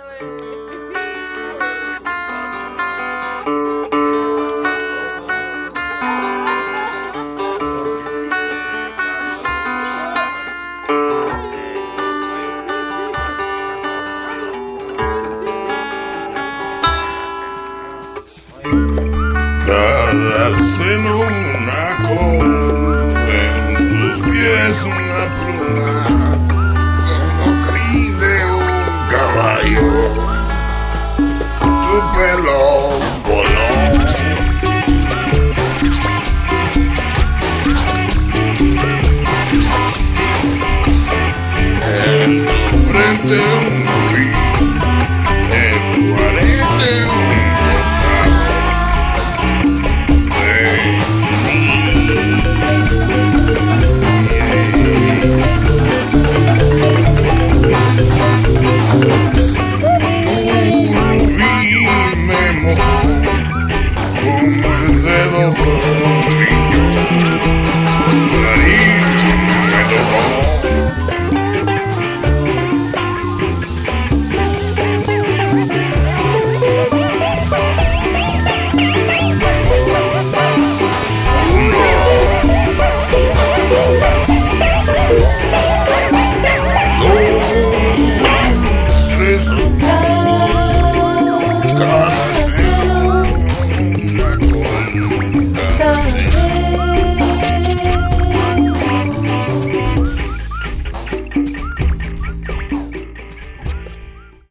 Cada seno una col, en tus pies una pluma, como crin de un caballo, tu pelo voló. En tu frente un